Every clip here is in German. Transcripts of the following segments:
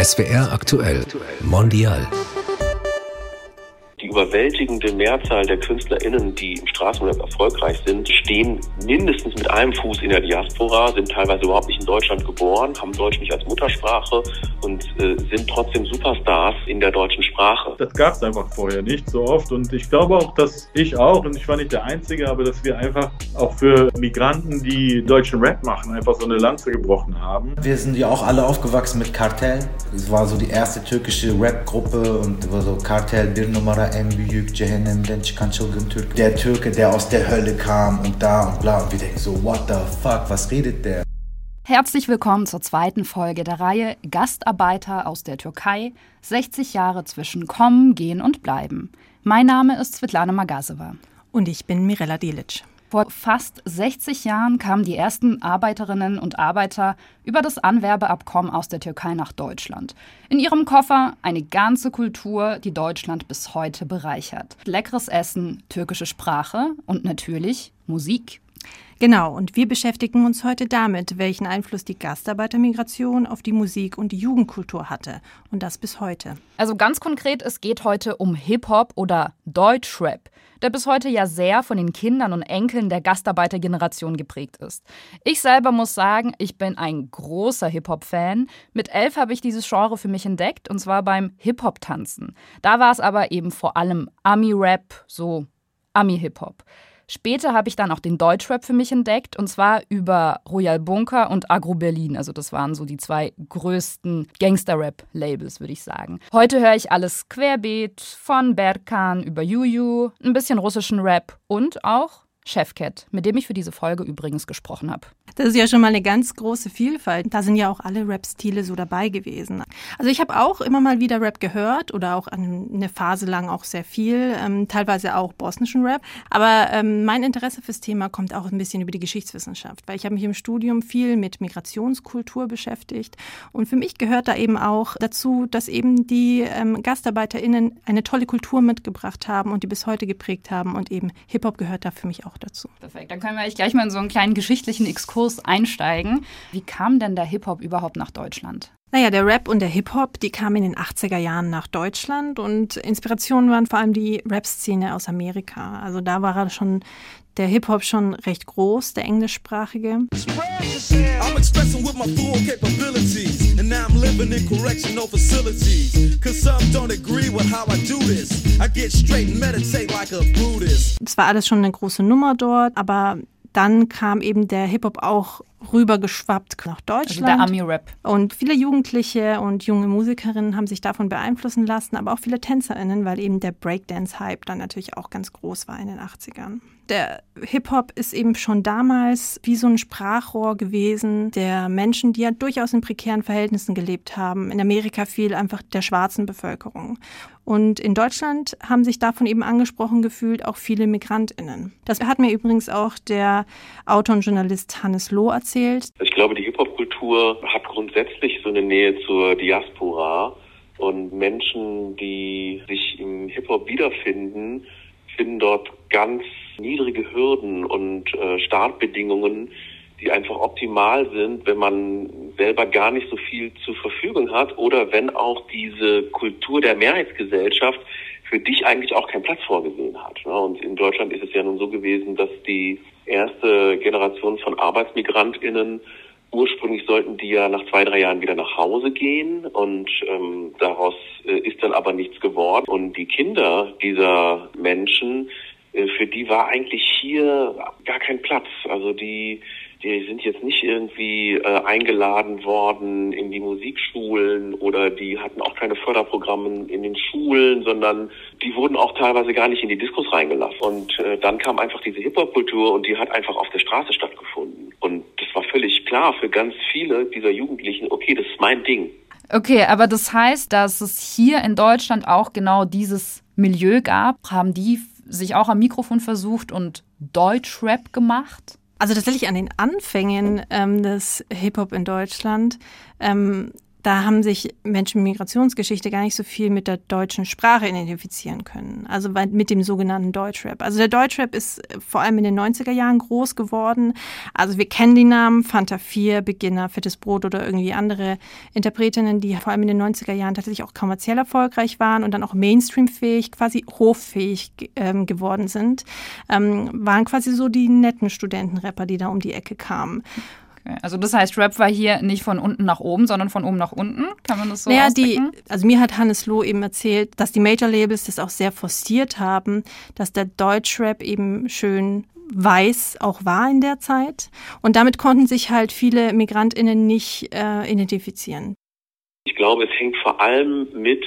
SWR aktuell Mondial. Die überwältigende Mehrzahl der KünstlerInnen, die im Straßenrap erfolgreich sind, stehen mindestens mit einem Fuß in der Diaspora, sind teilweise überhaupt nicht in Deutschland geboren, haben Deutsch nicht als Muttersprache und sind trotzdem Superstars in der deutschen Sprache. Das gab es einfach vorher nicht so oft und ich glaube auch, dass ich auch, und ich war nicht der Einzige, aber dass wir einfach auch für Migranten, die deutschen Rap machen, einfach so eine Lanze gebrochen haben. Wir sind ja auch alle aufgewachsen mit Kartel. Es war so die erste türkische Rap-Gruppe und war so Kartel, bir numara en büyük cehennemden çıkan çılgın Türk. Der Türke, der aus der Hölle kam und da und bla. Und wir denken so, what the fuck, was redet der? Herzlich willkommen zur zweiten Folge der Reihe Gastarbeiter aus der Türkei, 60 Jahre zwischen Kommen, Gehen und Bleiben. Mein Name ist Svetlana Magaseva. Und ich bin Mirella Delic. Vor fast 60 Jahren kamen die ersten Arbeiterinnen und Arbeiter über das Anwerbeabkommen aus der Türkei nach Deutschland. In ihrem Koffer eine ganze Kultur, die Deutschland bis heute bereichert. Leckeres Essen, türkische Sprache und natürlich Musik. Genau, und wir beschäftigen uns heute damit, welchen Einfluss die Gastarbeitermigration auf die Musik und die Jugendkultur hatte. Und das bis heute. Also ganz konkret, es geht heute um Hip-Hop oder Deutschrap, der bis heute ja sehr von den Kindern und Enkeln der Gastarbeitergeneration geprägt ist. Ich selber muss sagen, ich bin ein großer Hip-Hop-Fan. Mit 11 habe ich dieses Genre für mich entdeckt, und zwar beim Hip-Hop-Tanzen. Da war es aber eben vor allem Ami-Rap, so Ami-Hip-Hop. Später habe ich dann auch den Deutschrap für mich entdeckt, und zwar über Royal Bunker und Agro Berlin. Also das waren so die zwei größten Gangster-Rap-Labels, würde ich sagen. Heute höre ich alles querbeet, von Berkan über Juju, ein bisschen russischen Rap und auch Chefcat, mit dem ich für diese Folge übrigens gesprochen habe. Das ist ja schon mal eine ganz große Vielfalt. Da sind ja auch alle Rap-Stile so dabei gewesen. Also ich habe auch immer mal wieder Rap gehört oder auch eine Phase lang auch sehr viel, teilweise auch bosnischen Rap. Aber mein Interesse fürs Thema kommt auch ein bisschen über die Geschichtswissenschaft, weil ich habe mich im Studium viel mit Migrationskultur beschäftigt. Und für mich gehört da eben auch dazu, dass eben die GastarbeiterInnen eine tolle Kultur mitgebracht haben und die bis heute geprägt haben. Und eben Hip-Hop gehört da für mich auch dazu. Perfekt, dann können wir eigentlich gleich mal in so einen kleinen geschichtlichen Exkurs einsteigen. Wie kam denn der Hip-Hop überhaupt nach Deutschland? Naja, der Rap und der Hip-Hop, die kamen in den 80er Jahren nach Deutschland und Inspirationen waren vor allem die Rap-Szene aus Amerika. Also da war der Hip-Hop schon recht groß, der englischsprachige. Es war alles schon eine große Nummer dort, aber dann kam eben der Hip-Hop auch rübergeschwappt nach Deutschland. Also der Ami-Rap. Und viele Jugendliche und junge Musikerinnen haben sich davon beeinflussen lassen, aber auch viele TänzerInnen, weil eben der Breakdance-Hype dann natürlich auch ganz groß war in den 80ern. Der Hip-Hop ist eben schon damals wie so ein Sprachrohr gewesen der Menschen, die ja durchaus in prekären Verhältnissen gelebt haben. In Amerika viel einfach der schwarzen Bevölkerung. Und in Deutschland haben sich davon eben angesprochen gefühlt auch viele MigrantInnen. Das hat mir übrigens auch der Autor und Journalist Hannes Loh erzählt. Ich glaube, die Hip-Hop-Kultur hat grundsätzlich so eine Nähe zur Diaspora. Und Menschen, die sich im Hip-Hop wiederfinden, finden dort ganz niedrige Hürden und Startbedingungen, die einfach optimal sind, wenn man selber gar nicht so viel zur Verfügung hat oder wenn auch diese Kultur der Mehrheitsgesellschaft für dich eigentlich auch keinen Platz vorgesehen hat. Und in Deutschland ist es ja nun so gewesen, dass die erste Generation von ArbeitsmigrantInnen ursprünglich sollten die ja nach 2-3 Jahren wieder nach Hause gehen und daraus ist dann aber nichts geworden. Und die Kinder dieser Menschen, für die war eigentlich hier gar kein Platz. Also die sind jetzt nicht irgendwie eingeladen worden in die Musikschulen oder die hatten auch keine Förderprogramme in den Schulen, sondern die wurden auch teilweise gar nicht in die Diskos reingelassen. Und dann kam einfach diese Hip-Hop-Kultur und die hat einfach auf der Straße stattgefunden. Und das war völlig klar für ganz viele dieser Jugendlichen, okay, das ist mein Ding. Okay, aber das heißt, dass es hier in Deutschland auch genau dieses Milieu gab. Haben die sich auch am Mikrofon versucht und Deutschrap gemacht? Also tatsächlich an den Anfängen des Hip-Hop in Deutschland, da haben sich Menschen mit Migrationsgeschichte gar nicht so viel mit der deutschen Sprache identifizieren können. Also mit dem sogenannten Deutschrap. Also der Deutschrap ist vor allem in den 90er Jahren groß geworden. Also wir kennen die Namen Fanta 4, Beginner, Fettes Brot oder irgendwie andere Interpretinnen, die vor allem in den 90er Jahren tatsächlich auch kommerziell erfolgreich waren und dann auch mainstreamfähig, quasi hoffähig geworden sind. Waren quasi so die netten Studentenrapper, die da um die Ecke kamen. Also das heißt, Rap war hier nicht von unten nach oben, sondern von oben nach unten? Kann man das so ausdrücken? Also mir hat Hannes Loh eben erzählt, dass die Major-Labels das auch sehr forciert haben, dass der Deutschrap eben schön weiß auch war in der Zeit. Und damit konnten sich halt viele MigrantInnen nicht identifizieren. Ich glaube, es hängt vor allem mit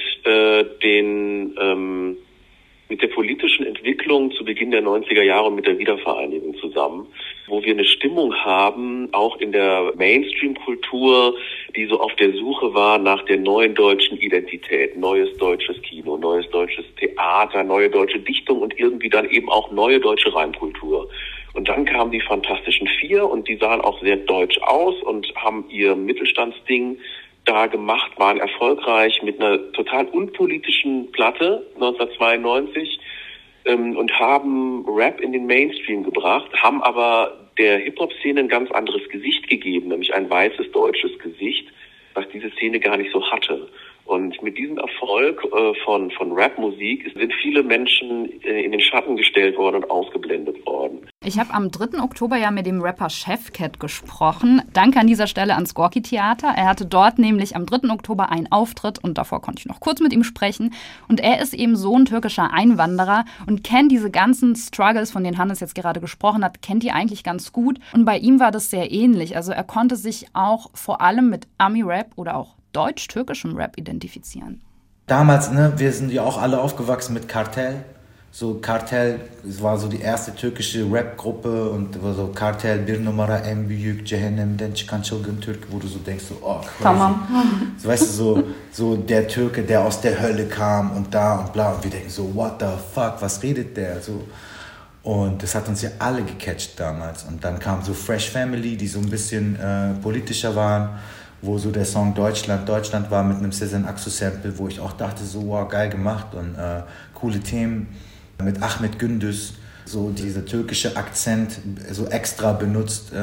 der politischen Entwicklung zu Beginn der 90er Jahre und mit der Wiedervereinigung zusammen, wo wir eine Stimmung haben, auch in der Mainstream-Kultur, die so auf der Suche war nach der neuen deutschen Identität, neues deutsches Kino, neues deutsches Theater, neue deutsche Dichtung und irgendwie dann eben auch neue deutsche Reimkultur. Und dann kamen die Fantastischen Vier und die sahen auch sehr deutsch aus und haben ihr Mittelstandsding da gemacht, waren erfolgreich mit einer total unpolitischen Platte 1992 und haben Rap in den Mainstream gebracht, haben aber der Hip-Hop-Szene ein ganz anderes Gesicht gegeben, nämlich ein weißes deutsches Gesicht, was diese Szene gar nicht so hatte. Und mit diesem Erfolg von Rap-Musik sind viele Menschen in den Schatten gestellt worden und ausgeblendet worden. Ich habe am 3. Oktober ja mit dem Rapper Chefcat gesprochen. Danke an dieser Stelle ans Gorki Theater. Er hatte dort nämlich am 3. Oktober einen Auftritt und davor konnte ich noch kurz mit ihm sprechen. Und er ist eben Sohn türkischer Einwanderer und kennt diese ganzen Struggles, von denen Hannes jetzt gerade gesprochen hat, kennt die eigentlich ganz gut. Und bei ihm war das sehr ähnlich. Also er konnte sich auch vor allem mit Ami-Rap oder auch deutsch-türkischem Rap identifizieren. Damals, wir sind ja auch alle aufgewachsen mit Kartel. So Kartel, es war so die erste türkische Rap-Gruppe und war so Kartel, bir numara en büyük cehennemden çıkan çılgın Türk, wo du so denkst, so, oh, crazy. Tamam. So, weißt du, so der Türke, der aus der Hölle kam und da und bla und wir denken so, what the fuck, was redet der? So. Und das hat uns ja alle gecatcht damals. Und dann kam so Fresh Family, die so ein bisschen politischer waren, wo so der Song Deutschland war mit einem Sezen Aksu-Sample, wo ich auch dachte, so wow, geil gemacht und coole Themen mit Ahmet Gündüz, so dieser türkische Akzent so extra benutzt,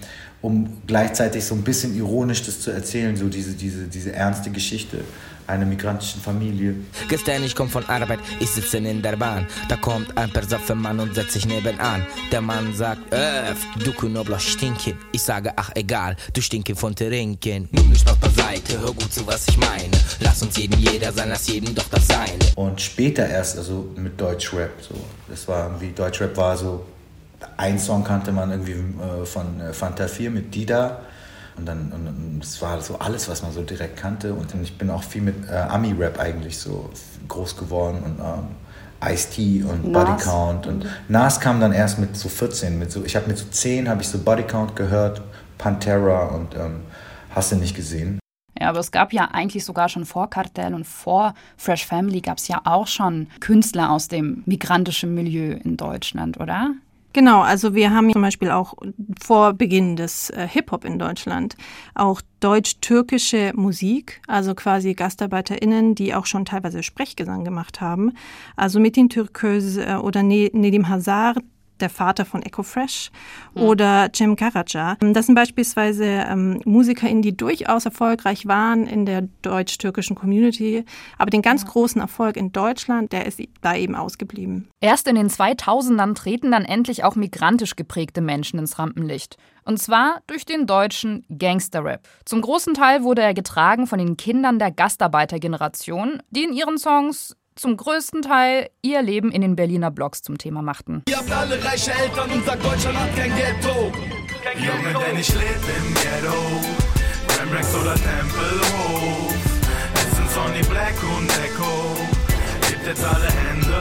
um gleichzeitig so ein bisschen ironisch das zu erzählen, so diese ernste Geschichte einer migrantischen Familie. Gestern, ich komm von Arbeit, ich sitze in der Bahn. Da kommt ein Persaffe-Mann und setzt sich nebenan. Der Mann sagt, du Knoblauch stinken. Ich sage, ach egal, du stinken von Trinken. Nimm mich Spaß beiseite, hör gut zu, was ich meine. Lass uns jeder sein, lass jedem doch das Seine. Und später erst, also mit Deutschrap, so. Das war irgendwie, Deutschrap war so, ein Song kannte man irgendwie von Fanta 4 mit Dida. Und das war so alles, was man so direkt kannte. Und ich bin auch viel mit Ami-Rap eigentlich so groß geworden und Ice-T und Nas. Body Count. Und Nas kam dann erst mit so 14. Ich habe mit so 10 habe ich so Body Count gehört, Pantera und hast du nicht gesehen. Ja, aber es gab ja eigentlich sogar schon vor Kartel und vor Fresh Family gab es ja auch schon Künstler aus dem migrantischen Milieu in Deutschland, oder? Genau, also wir haben zum Beispiel auch vor Beginn des Hip-Hop in Deutschland auch deutsch-türkische Musik, also quasi GastarbeiterInnen, die auch schon teilweise Sprechgesang gemacht haben. Also Metin Türköz oder Nedim Hazar, der Vater von Ecofresh, oder Cem Karaca. Das sind beispielsweise MusikerInnen, die durchaus erfolgreich waren in der deutsch-türkischen Community, aber den ganz großen Erfolg in Deutschland, der ist da eben ausgeblieben. Erst in den 2000ern treten dann endlich auch migrantisch geprägte Menschen ins Rampenlicht. Und zwar durch den deutschen Gangster-Rap. Zum großen Teil wurde er getragen von den Kindern der Gastarbeitergeneration, die in ihren Songs zum größten Teil ihr Leben in den Berliner Blocks zum Thema machten. Ihr habt alle reiche Eltern und sagt, Deutschland hat kein Ghetto. Junge, denn ich lebe im Ghetto. Remrex oder Tempelhof. Es sind Sonny Black und Echo. Hebt jetzt alle Hände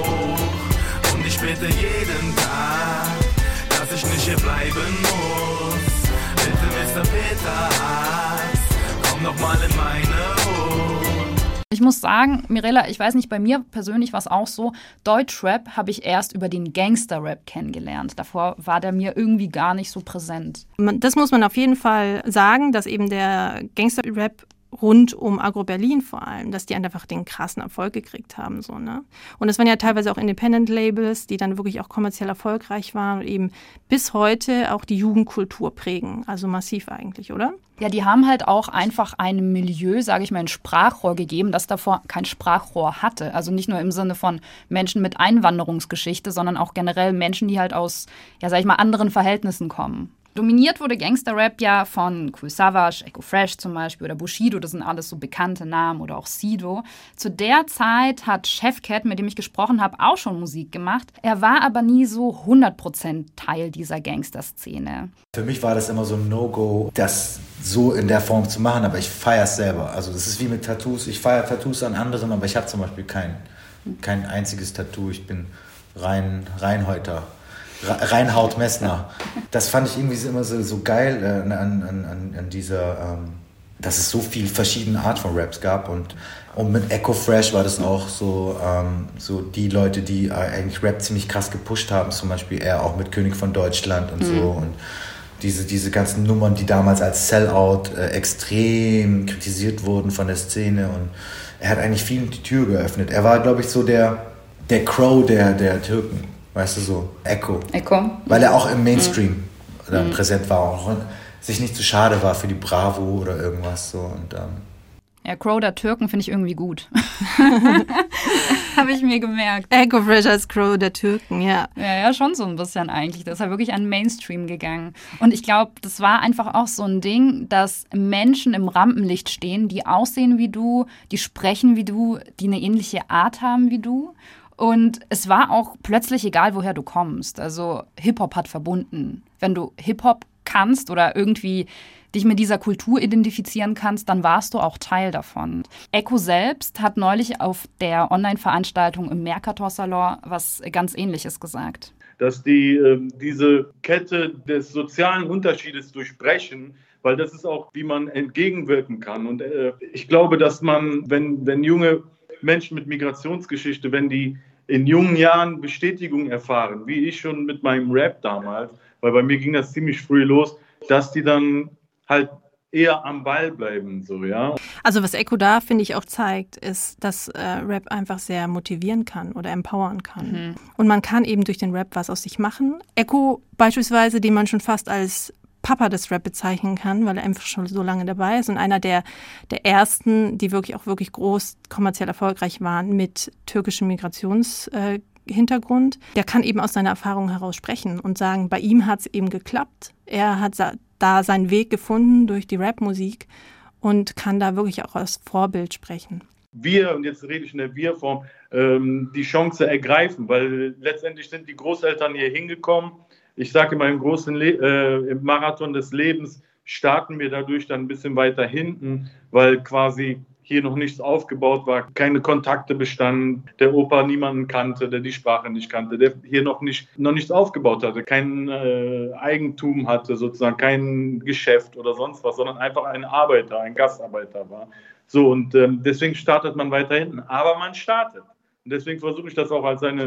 hoch. Und ich bete jeden Tag, dass ich nicht hier bleiben muss. Bitte Mr. Peter Haas, komm noch mal in meine Hut. Ich muss sagen, Mirella, ich weiß nicht, bei mir persönlich war es auch so, Deutschrap habe ich erst über den Gangster-Rap kennengelernt. Davor war der mir irgendwie gar nicht so präsent. Das muss man auf jeden Fall sagen, dass eben der Gangster-Rap rund um Agro Berlin vor allem, dass die einfach den krassen Erfolg gekriegt haben. So, ne? Und es waren ja teilweise auch Independent-Labels, die dann wirklich auch kommerziell erfolgreich waren und eben bis heute auch die Jugendkultur prägen. Also massiv eigentlich, oder? Ja, die haben halt auch einfach einem Milieu, sage ich mal, ein Sprachrohr gegeben, das davor kein Sprachrohr hatte. Also nicht nur im Sinne von Menschen mit Einwanderungsgeschichte, sondern auch generell Menschen, die halt aus, ja, sag ich mal, anderen Verhältnissen kommen. Dominiert wurde Gangster-Rap ja von Kool Savas, Echo Fresh zum Beispiel oder Bushido, das sind alles so bekannte Namen, oder auch Sido. Zu der Zeit hat Chef Cat, mit dem ich gesprochen habe, auch schon Musik gemacht. Er war aber nie so 100% Teil dieser Gangster-Szene. Für mich war das immer so ein No-Go, das so in der Form zu machen, aber ich feiere es selber. Also das ist wie mit Tattoos. Ich feiere Tattoos an anderen, aber ich habe zum Beispiel kein einziges Tattoo. Ich bin Reinhäuter. Reinhard Messner. Das fand ich irgendwie immer so geil an dieser, dass es so viel verschiedene Art von Raps gab. Und mit Echo Fresh war das auch so die Leute, die eigentlich Rap ziemlich krass gepusht haben. Zum Beispiel er auch mit König von Deutschland und so. Und diese ganzen Nummern, die damals als Sellout extrem kritisiert wurden von der Szene. Und er hat eigentlich vielen die Tür geöffnet. Er war, glaube ich, so der Crow der Türken. Weißt du, so Echo. Weil er auch im Mainstream dann präsent war, auch sich nicht zu schade war für die Bravo oder irgendwas so. Und, ja, Crow der Türken finde ich irgendwie gut. Habe ich mir gemerkt. Echo Fresh als Crow der Türken, ja. Ja, schon so ein bisschen eigentlich. Das ist ja wirklich an Mainstream gegangen. Und ich glaube, das war einfach auch so ein Ding, dass Menschen im Rampenlicht stehen, die aussehen wie du, die sprechen wie du, die eine ähnliche Art haben wie du. Und es war auch plötzlich egal, woher du kommst. Also Hip-Hop hat verbunden. Wenn du Hip-Hop kannst oder irgendwie dich mit dieser Kultur identifizieren kannst, dann warst du auch Teil davon. Echo selbst hat neulich auf der Online-Veranstaltung im Mercator-Salon was ganz Ähnliches gesagt. Dass die diese Kette des sozialen Unterschiedes durchbrechen, weil das ist auch, wie man entgegenwirken kann. Und ich glaube, dass man, wenn junge Menschen mit Migrationsgeschichte, wenn die in jungen Jahren Bestätigung erfahren, wie ich schon mit meinem Rap damals, weil bei mir ging das ziemlich früh los, dass die dann halt eher am Ball bleiben, so, ja. Also was Echo da, finde ich, auch zeigt, ist, dass Rap einfach sehr motivieren kann oder empowern kann. Mhm. Und man kann eben durch den Rap was aus sich machen. Echo beispielsweise, den man schon fast als Papa des Rap bezeichnen kann, weil er einfach schon so lange dabei ist und einer der ersten, die wirklich groß kommerziell erfolgreich waren mit türkischem Migrationshintergrund. Der kann eben aus seiner Erfahrung heraus sprechen und sagen, bei ihm hat es eben geklappt. Er hat da seinen Weg gefunden durch die Rapmusik und kann da wirklich auch als Vorbild sprechen. Wir, und jetzt rede ich in der Wir-Form, die Chance ergreifen, weil letztendlich sind die Großeltern hier hingekommen. Ich sage immer, im großen im Marathon des Lebens starten wir dadurch dann ein bisschen weiter hinten, weil quasi hier noch nichts aufgebaut war, keine Kontakte bestanden, der Opa niemanden kannte, der die Sprache nicht kannte, der hier noch nichts aufgebaut hatte, kein Eigentum hatte, sozusagen kein Geschäft oder sonst was, sondern einfach ein Arbeiter, ein Gastarbeiter war. So, und deswegen startet man weiter hinten, aber man startet. Und deswegen versuche ich das auch als eine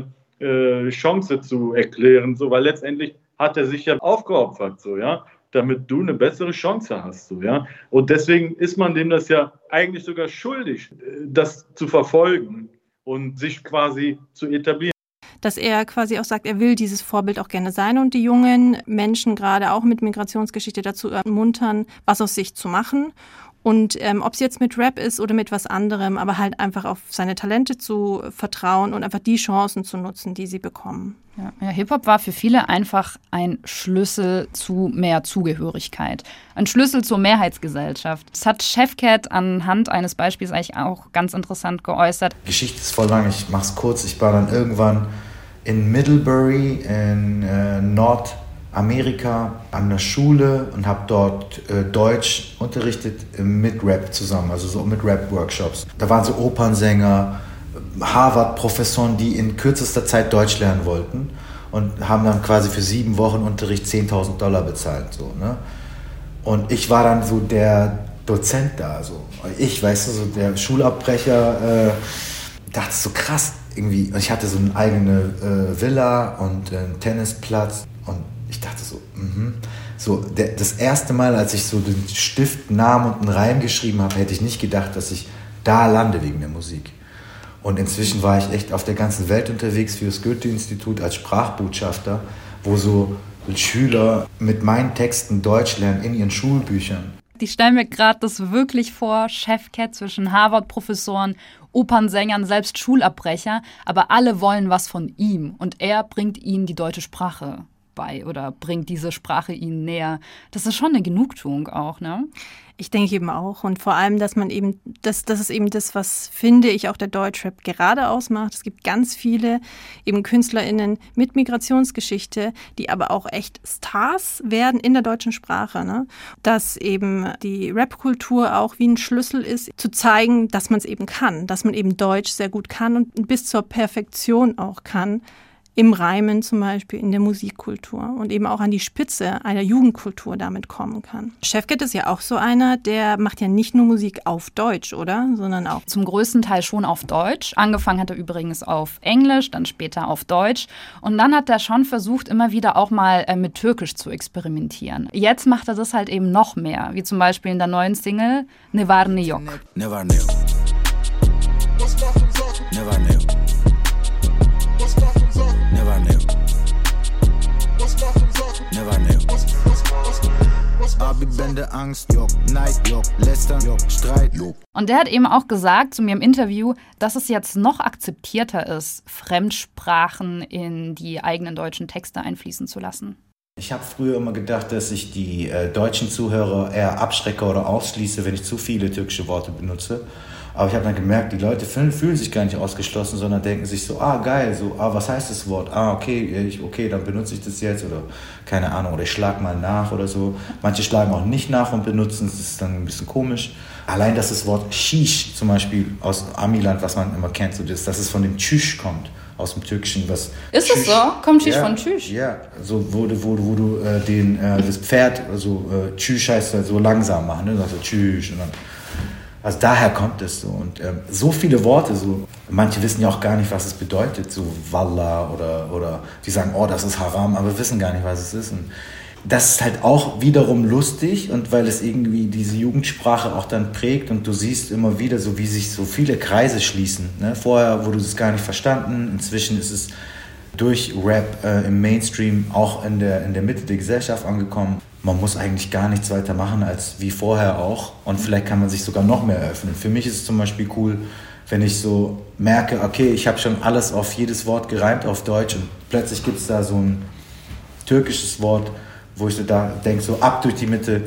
Chance zu erklären, so, weil letztendlich hat er sich ja aufgeopfert, so, ja, damit du eine bessere Chance hast, so, ja. Und deswegen ist man dem das ja eigentlich sogar schuldig, das zu verfolgen und sich quasi zu etablieren. Dass er quasi auch sagt, er will dieses Vorbild auch gerne sein und die jungen Menschen gerade auch mit Migrationsgeschichte dazu ermuntern, was aus sich zu machen. Und ob es jetzt mit Rap ist oder mit was anderem, aber halt einfach auf seine Talente zu vertrauen und einfach die Chancen zu nutzen, die sie bekommen. Ja, Hip-Hop war für viele einfach ein Schlüssel zu mehr Zugehörigkeit. Ein Schlüssel zur Mehrheitsgesellschaft. Das hat Chef Cat anhand eines Beispiels eigentlich auch ganz interessant geäußert. Die Geschichte ist voll lang, ich mach's kurz. Ich war dann irgendwann in Middlebury in Nordamerika an der Schule und habe dort Deutsch unterrichtet mit Rap zusammen, also so mit Rap-Workshops. Da waren so Opernsänger, Harvard-Professoren, die in kürzester Zeit Deutsch lernen wollten und haben dann quasi für 7 Wochen Unterricht $10.000 bezahlt. So, ne? Und ich war dann so der Dozent da. So. Weißt du, so der Schulabbrecher, dachte so krass irgendwie. Und ich hatte so eine eigene Villa und einen Tennisplatz und ich dachte so, So, das erste Mal, als ich so den Stift nahm und einen Reim geschrieben habe, hätte ich nicht gedacht, dass ich da lande wegen der Musik. Und inzwischen war ich echt auf der ganzen Welt unterwegs für das Goethe-Institut als Sprachbotschafter, wo so Schüler mit meinen Texten Deutsch lernen in ihren Schulbüchern. Ich stelle mir gerade das wirklich vor, Chefcat zwischen Harvard-Professoren, Opernsängern, selbst Schulabbrecher, aber alle wollen was von ihm und er bringt ihnen die deutsche Sprache bei oder bringt diese Sprache ihnen näher. Das ist schon eine Genugtuung auch, ne? Ich denke eben auch. Und vor allem, dass man eben, das ist eben das, was, finde ich, auch der Deutschrap gerade ausmacht. Es gibt ganz viele eben KünstlerInnen mit Migrationsgeschichte, die aber auch echt Stars werden in der deutschen Sprache, ne? Dass eben die Rap-Kultur auch wie ein Schlüssel ist, zu zeigen, dass man es eben kann, dass man eben Deutsch sehr gut kann und bis zur Perfektion auch kann. Im Reimen zum Beispiel, in der Musikkultur und eben auch an die Spitze einer Jugendkultur damit kommen kann. Chefcat ist ja auch so einer, der macht ja nicht nur Musik auf Deutsch, oder? Sondern auch zum größten Teil schon auf Deutsch. Angefangen hat er übrigens auf Englisch, dann später auf Deutsch. Und dann hat er schon versucht, immer wieder auch mal mit Türkisch zu experimentieren. Jetzt macht er das halt eben noch mehr, wie zum Beispiel in der neuen Single Ne var ne yok. Ne var ne yok. Ne var ne yok. Never knew. Never knew. Abi bende Angst, yok, Neid, yok, Lästern, yok, Streit, yok. Und der hat eben auch gesagt zu mir im Interview, dass es jetzt noch akzeptierter ist, Fremdsprachen in die eigenen deutschen Texte einfließen zu lassen. Ich habe früher immer gedacht, dass ich die deutschen Zuhörer eher abschrecke oder ausschließe, wenn ich zu viele türkische Worte benutze. Aber ich habe dann gemerkt, die Leute fühlen sich gar nicht ausgeschlossen, sondern denken sich so, geil, so, was heißt das Wort? Okay, dann benutze ich das jetzt oder keine Ahnung, oder ich schlage mal nach oder so. Manche schlagen auch nicht nach und benutzen es, das ist dann ein bisschen komisch. Allein, dass das Wort Shish zum Beispiel aus Amiland, was man immer kennt, so dass es von dem Tschüsch kommt, aus dem Türkischen. Was ist es so? Kommt Shish von Tschüsch? Ja, so wo du das Pferd, also Tschüsch heißt halt so langsam machen, ne? Also Tschüsch und dann. Also daher kommt es so. Und so viele Worte, so manche wissen ja auch gar nicht, was es bedeutet, so Wallah oder die sagen, das ist Haram, aber wissen gar nicht, was es ist. Und das ist halt auch wiederum lustig und weil es irgendwie diese Jugendsprache auch dann prägt und du siehst immer wieder so, wie sich so viele Kreise schließen. Ne? Vorher wurde es gar nicht verstanden, inzwischen ist es durch Rap im Mainstream auch in der Mitte der Gesellschaft angekommen. Man muss eigentlich gar nichts weiter machen als wie vorher auch und vielleicht kann man sich sogar noch mehr öffnen. Für mich ist es zum Beispiel cool, wenn ich so merke, okay, ich habe schon alles auf jedes Wort gereimt auf Deutsch und plötzlich gibt es da so ein türkisches Wort, wo ich so da denke, so ab durch die Mitte,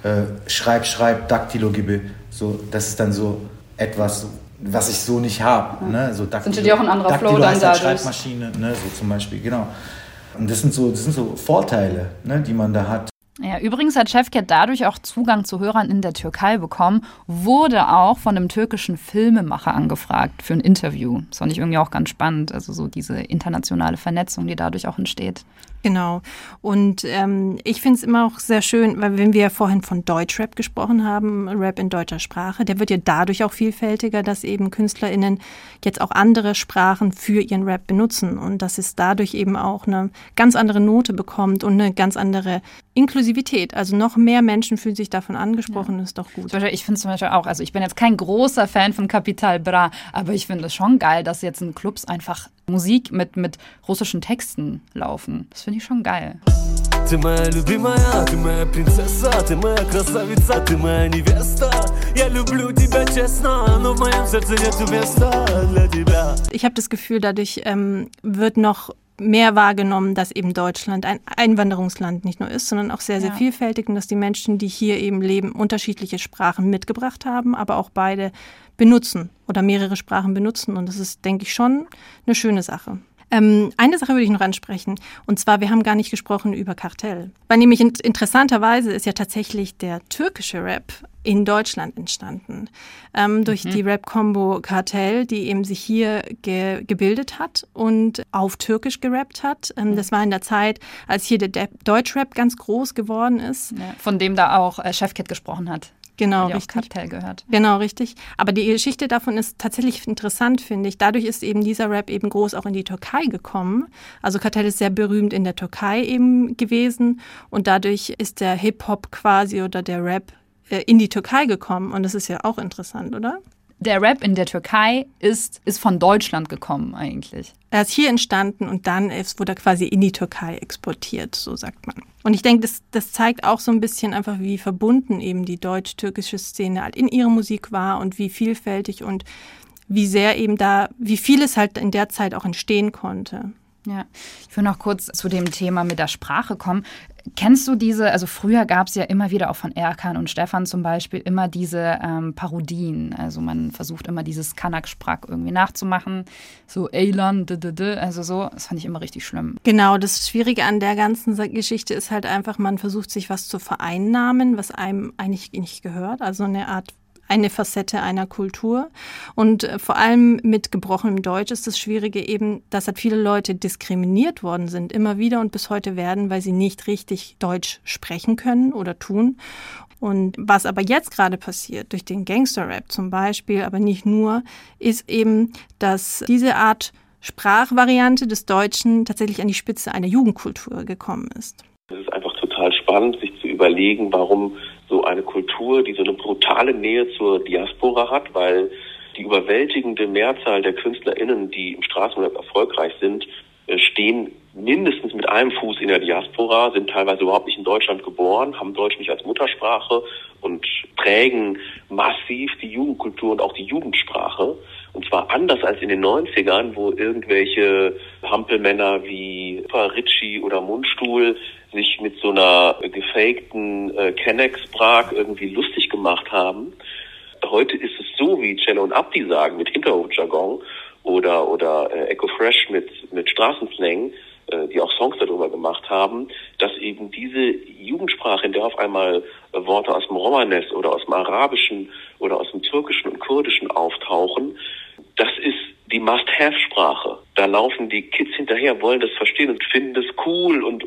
schreib, Daktilo gibi. So, das ist dann so etwas, was ich so nicht habe. Ne? So sind für dich auch ein anderer Flow dann dadurch? Schreibmaschine, ne? So zum Beispiel, genau. Und das sind so Vorteile, ne, die man da hat. Ja, übrigens hat Chefcat dadurch auch Zugang zu Hörern in der Türkei bekommen, wurde auch von einem türkischen Filmemacher angefragt für ein Interview. Das fand ich irgendwie auch ganz spannend, also so diese internationale Vernetzung, die dadurch auch entsteht. Genau. Und ich finde es immer auch sehr schön, weil wenn wir ja vorhin von Deutschrap gesprochen haben, Rap in deutscher Sprache, der wird ja dadurch auch vielfältiger, dass eben KünstlerInnen jetzt auch andere Sprachen für ihren Rap benutzen und dass es dadurch eben auch eine ganz andere Note bekommt und eine ganz andere Inklusivität. Also noch mehr Menschen fühlen sich davon angesprochen, ist doch gut. Ich finde zum Beispiel auch, also ich bin jetzt kein großer Fan von Capital Bra, aber ich finde es schon geil, dass jetzt in Clubs einfach Musik mit russischen Texten laufen. Das finde ich schon geil. Ты моя любимая, ты моя принцесса, ты моя красавица, ты моя невеста. Я люблю тебя честно, но в моем сердце нету места для тебя. Ich habe das Gefühl, dadurch wird noch mehr wahrgenommen, dass eben Deutschland ein Einwanderungsland nicht nur ist, sondern auch sehr, sehr vielfältig und dass die Menschen, die hier eben leben, unterschiedliche Sprachen mitgebracht haben, aber auch beide benutzen oder mehrere Sprachen benutzen. Und das ist, denke ich, schon eine schöne Sache. Eine Sache würde ich noch ansprechen, und zwar, wir haben gar nicht gesprochen über Kartell. Weil nämlich interessanterweise ist ja tatsächlich der türkische Rap in Deutschland entstanden. Durch die Rap-Combo Kartell, die eben sich hier gebildet hat und auf Türkisch gerappt hat. Das war in der Zeit, als hier der Deutschrap ganz groß geworden ist. Ja, von dem da auch Chefkid gesprochen hat. Genau, die richtig. Auch Kartell gehört. Genau, richtig. Aber die Geschichte davon ist tatsächlich interessant, finde ich. Dadurch ist eben dieser Rap eben groß auch in die Türkei gekommen. Also Kartell ist sehr berühmt in der Türkei eben gewesen und dadurch ist der Hip-Hop quasi oder der Rap in die Türkei gekommen. Und das ist ja auch interessant, oder? Der Rap in der Türkei ist von Deutschland gekommen eigentlich. Er ist hier entstanden und dann wurde er quasi in die Türkei exportiert, so sagt man. Und ich denke, das zeigt auch so ein bisschen einfach, wie verbunden eben die deutsch-türkische Szene halt in ihrer Musik war und wie vielfältig und wie sehr eben wie vieles halt in der Zeit auch entstehen konnte. Ja, ich will noch kurz zu dem Thema mit der Sprache kommen. Kennst du also früher gab es ja immer wieder auch von Erkan und Stefan zum Beispiel immer diese Parodien. Also man versucht immer dieses Kanak-Sprach irgendwie nachzumachen. So Eylan, also so. Das fand ich immer richtig schlimm. Genau, das Schwierige an der ganzen Geschichte ist halt einfach, man versucht sich was zu vereinnahmen, was einem eigentlich nicht gehört. Also eine Facette einer Kultur. Und vor allem mit gebrochenem Deutsch ist das Schwierige eben, dass halt viele Leute diskriminiert worden sind, immer wieder und bis heute werden, weil sie nicht richtig Deutsch sprechen können oder tun. Und was aber jetzt gerade passiert, durch den Gangster-Rap zum Beispiel, aber nicht nur, ist eben, dass diese Art Sprachvariante des Deutschen tatsächlich an die Spitze einer Jugendkultur gekommen ist. Es ist einfach total spannend, sich zu überlegen, warum so eine Kultur, die so eine brutale Nähe zur Diaspora hat, weil die überwältigende Mehrzahl der KünstlerInnen, die im Straßenrap erfolgreich sind, stehen mindestens mit einem Fuß in der Diaspora, sind teilweise überhaupt nicht in Deutschland geboren, haben Deutsch nicht als Muttersprache und prägen massiv die Jugendkultur und auch die Jugendsprache. Und zwar anders als in den 90ern, wo irgendwelche Hampelmänner wie Ritchie oder Mundstuhl sich mit so einer gefakten Kennex-Sprach irgendwie lustig gemacht haben. Heute ist es so, wie Cello und Abdi sagen, mit Hinterhofjargon oder Echo Fresh mit Straßenslang, die auch Songs darüber gemacht haben, dass eben diese Jugendsprache, in der auf einmal Worte aus dem Romanes oder aus dem Arabischen oder aus dem Türkischen und Kurdischen auftauchen, das ist die Must-Have-Sprache. Da laufen die Kids hinterher, wollen das verstehen und finden das cool und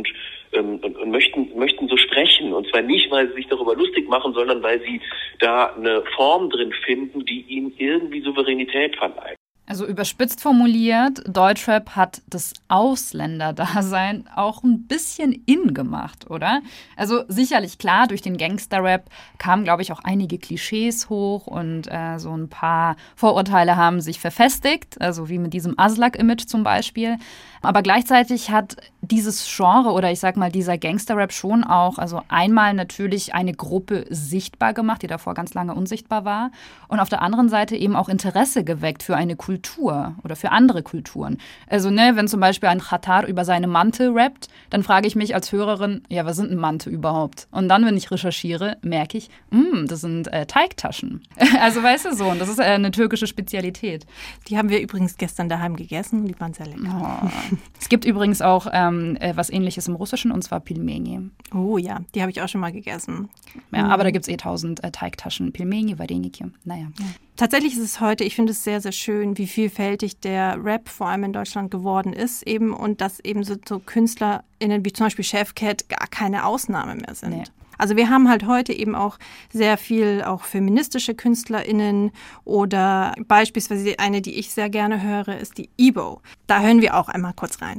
möchten so sprechen. Und zwar nicht, weil sie sich darüber lustig machen, sondern weil sie da eine Form drin finden, die ihnen irgendwie Souveränität verleiht. Also überspitzt formuliert, Deutschrap hat das Ausländerdasein auch ein bisschen in gemacht, oder? Also sicherlich klar, durch den Gangsterrap kamen, glaube ich, auch einige Klischees hoch und so ein paar Vorurteile haben sich verfestigt, also wie mit diesem Aslak-Image zum Beispiel. Aber gleichzeitig hat dieses Genre oder ich sag mal dieser Gangsterrap schon auch, also einmal natürlich eine Gruppe sichtbar gemacht, die davor ganz lange unsichtbar war und auf der anderen Seite eben auch Interesse geweckt für eine Kultur oder für andere Kulturen. Also wenn zum Beispiel ein Khatar über seine Mante rappt, dann frage ich mich als Hörerin, ja, was sind denn Mante überhaupt? Und dann, wenn ich recherchiere, merke ich, das sind Teigtaschen. Also weißt du so, und das ist eine türkische Spezialität. Die haben wir übrigens gestern daheim gegessen und die waren sehr lecker. Oh. Es gibt übrigens auch was Ähnliches im Russischen, und zwar Pilmeni. Oh ja, die habe ich auch schon mal gegessen. Ja, aber da gibt es 1000 Teigtaschen. Pilmeni, Vareniki, naja. Ja. Tatsächlich ist es heute, ich finde es sehr, sehr schön, wie vielfältig der Rap vor allem in Deutschland geworden ist eben und dass eben so KünstlerInnen wie zum Beispiel Chefkid gar keine Ausnahme mehr sind. Nee. Also wir haben halt heute eben auch sehr viel auch feministische KünstlerInnen oder beispielsweise eine, die ich sehr gerne höre, ist die Ebo. Da hören wir auch einmal kurz rein.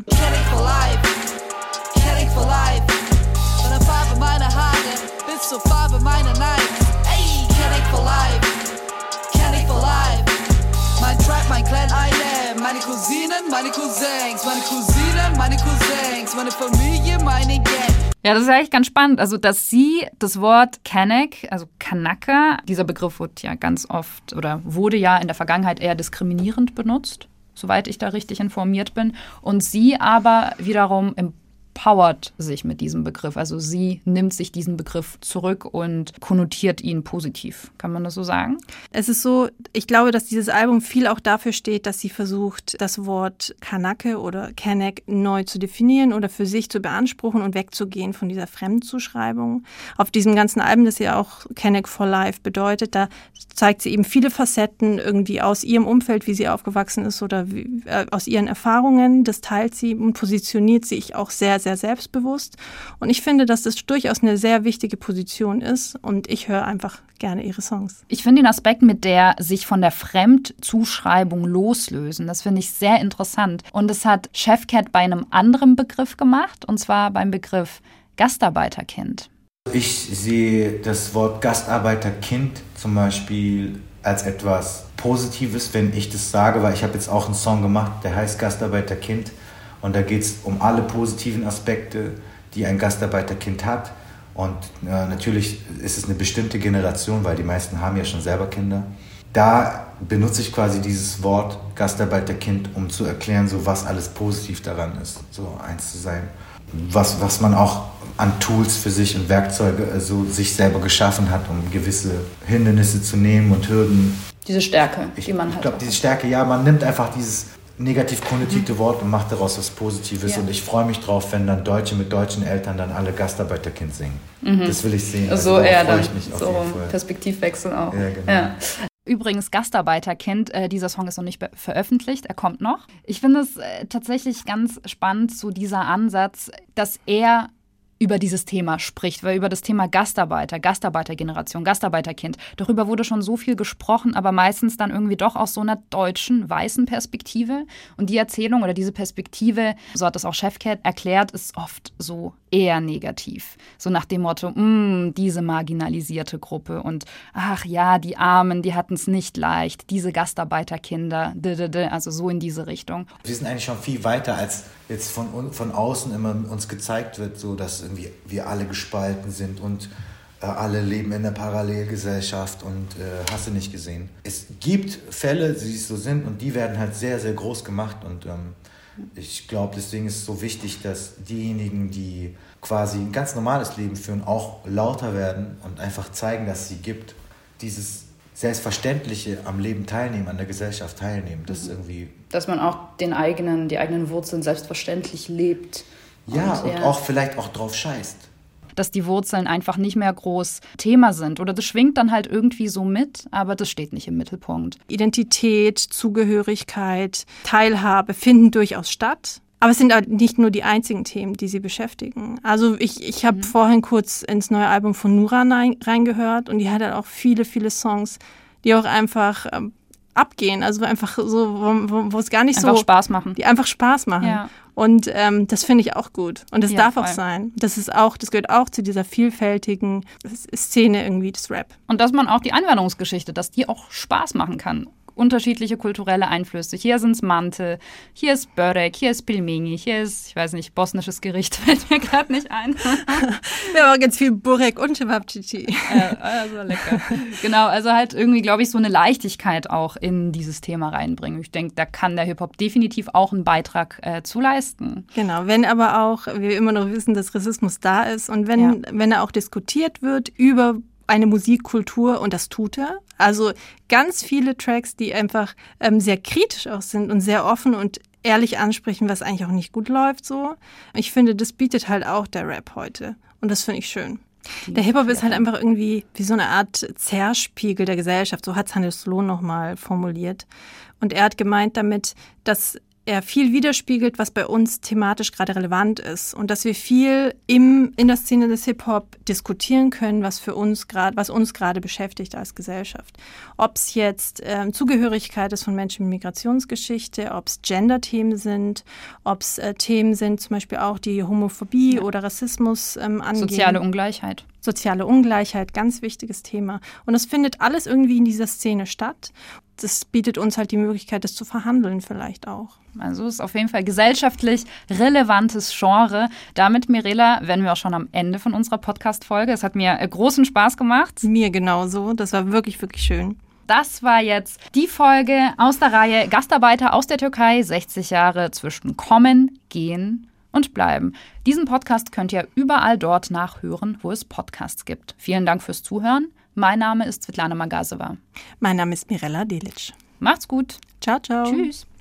Kenneck for life. Von der Farbe meiner Haare bis zur Farbe meiner Nikes. Ey, Kenneck for life. Kenneck for life. Mein Tribe, mein Clan, I am. Meine Cousinen, meine Cousins. Meine Cousinen, meine Cousins. Meine Familie, meine Gang. Ja, das ist ja echt ganz spannend. Also, dass sie das Wort Kenneck, also Kanaka, dieser Begriff wurde ja ganz oft oder wurde ja in der Vergangenheit eher diskriminierend benutzt, soweit ich da richtig informiert bin. Und sie aber wiederum empowert sich mit diesem Begriff. Also sie nimmt sich diesen Begriff zurück und konnotiert ihn positiv. Kann man das so sagen? Es ist so, ich glaube, dass dieses Album viel auch dafür steht, dass sie versucht, das Wort Kanake oder Kanak neu zu definieren oder für sich zu beanspruchen und wegzugehen von dieser Fremdzuschreibung. Auf diesem ganzen Album, das ja auch Kanak for Life bedeutet, da zeigt sie eben viele Facetten irgendwie aus ihrem Umfeld, wie sie aufgewachsen ist oder aus ihren Erfahrungen. Das teilt sie und positioniert sich auch sehr, sehr selbstbewusst. Und ich finde, dass das durchaus eine sehr wichtige Position ist und ich höre einfach gerne ihre Songs. Ich finde den Aspekt mit der sich von der Fremdzuschreibung loslösen, das finde ich sehr interessant. Und das hat Chef Cat bei einem anderen Begriff gemacht, und zwar beim Begriff Gastarbeiterkind. Ich sehe das Wort Gastarbeiterkind zum Beispiel als etwas Positives, wenn ich das sage, weil ich habe jetzt auch einen Song gemacht, der heißt Gastarbeiterkind und da geht es um alle positiven Aspekte, die ein Gastarbeiterkind hat und natürlich ist es eine bestimmte Generation, weil die meisten haben ja schon selber Kinder. Da benutze ich quasi dieses Wort Gastarbeiterkind, um zu erklären, so was alles positiv daran ist, so eins zu sein. Was man auch an Tools für sich und Werkzeuge so sich selber geschaffen hat, um gewisse Hindernisse zu nehmen und Hürden. Diese Stärke, die man hat. Ich glaube, diese Stärke, ja, man nimmt einfach dieses negativ konnotierte Wort und macht daraus was Positives. Ja. Und ich freue mich drauf, wenn dann Deutsche mit deutschen Eltern dann alle Gastarbeiterkind singen. Das will ich sehen. Also so eher dann, so Perspektivwechsel auch. Ja, genau. Ja. Übrigens, Gastarbeiterkind, dieser Song ist noch nicht veröffentlicht, er kommt noch. Ich finde es tatsächlich ganz spannend, so dieser Ansatz, dass er über dieses Thema spricht, weil über das Thema Gastarbeiter, Gastarbeitergeneration, Gastarbeiterkind, darüber wurde schon so viel gesprochen, aber meistens dann irgendwie doch aus so einer deutschen, weißen Perspektive. Und die Erzählung oder diese Perspektive, so hat das auch Chef Cat erklärt, ist oft so eher negativ. So nach dem Motto, diese marginalisierte Gruppe und ach ja, die Armen, die hatten es nicht leicht, diese Gastarbeiterkinder, also so in diese Richtung. Wir sind eigentlich schon viel weiter, als jetzt von außen immer uns gezeigt wird, so dass irgendwie wir alle gespalten sind und alle leben in einer Parallelgesellschaft und hast du nicht gesehen. Es gibt Fälle, die so sind und die werden halt sehr, sehr groß gemacht und ich glaube, deswegen ist es so wichtig, dass diejenigen, die quasi ein ganz normales Leben führen, auch lauter werden und einfach zeigen, dass es sie gibt, dieses Selbstverständliche am Leben teilnehmen, an der Gesellschaft teilnehmen. Das ist irgendwie, dass man auch die eigenen Wurzeln selbstverständlich lebt. Ja, und auch vielleicht auch drauf scheißt. Dass die Wurzeln einfach nicht mehr groß Thema sind. Oder das schwingt dann halt irgendwie so mit, aber das steht nicht im Mittelpunkt. Identität, Zugehörigkeit, Teilhabe finden durchaus statt. Aber es sind nicht nur die einzigen Themen, die sie beschäftigen. Also ich habe vorhin kurz ins neue Album von Nura reingehört und die hat halt auch viele, viele Songs, die auch einfach abgehen. Also einfach so, wo es gar nicht einfach so... Spaß machen. Die einfach Spaß machen. Ja. Und das finde ich auch gut. Und das darf auch sein. Das gehört auch zu dieser vielfältigen Szene irgendwie des Rap. Und dass man auch die Anwanderungsgeschichte, dass die auch Spaß machen kann. Unterschiedliche kulturelle Einflüsse. Hier sind es Mante, hier ist Börek, hier ist Pilmeni, hier ist, ich weiß nicht, bosnisches Gericht, fällt mir gerade nicht ein. Wir haben auch ganz viel Burek und Cevapcici. Also lecker. Genau, also halt irgendwie, glaube ich, so eine Leichtigkeit auch in dieses Thema reinbringen. Ich denke, da kann der Hip-Hop definitiv auch einen Beitrag zu leisten. Genau, wenn aber auch wir immer noch wissen, dass Rassismus da ist und wenn er auch diskutiert wird über eine Musikkultur, und das tut er. Also ganz viele Tracks, die einfach sehr kritisch auch sind und sehr offen und ehrlich ansprechen, was eigentlich auch nicht gut läuft so. Ich finde, das bietet halt auch der Rap heute. Und das finde ich schön. Der Hip-Hop ist halt einfach irgendwie wie so eine Art Zerspiegel der Gesellschaft. So hat Hannes Sloan nochmal formuliert. Und er hat gemeint damit, dass er viel widerspiegelt, was bei uns thematisch gerade relevant ist und dass wir viel in der Szene des Hip-Hop diskutieren können, was uns gerade beschäftigt als Gesellschaft. Ob es jetzt Zugehörigkeit ist von Menschen mit Migrationsgeschichte, ob es Gender-Themen sind, ob es Themen sind, zum Beispiel auch die Homophobie oder Rassismus angehen. Soziale Ungleichheit. Soziale Ungleichheit, ganz wichtiges Thema. Und das findet alles irgendwie in dieser Szene statt. Das bietet uns halt die Möglichkeit, das zu verhandeln vielleicht auch. Also es ist auf jeden Fall gesellschaftlich relevantes Genre. Damit, Mirela, wären wir auch schon am Ende von unserer Podcast-Folge. Es hat mir großen Spaß gemacht. Mir genauso. Das war wirklich, wirklich schön. Das war jetzt die Folge aus der Reihe Gastarbeiter aus der Türkei, 60 Jahre zwischen Kommen, Gehen und bleiben. Diesen Podcast könnt ihr überall dort nachhören, wo es Podcasts gibt. Vielen Dank fürs Zuhören. Mein Name ist Svetlana Magasewa. Mein Name ist Mirella Delic. Macht's gut. Ciao, ciao. Tschüss.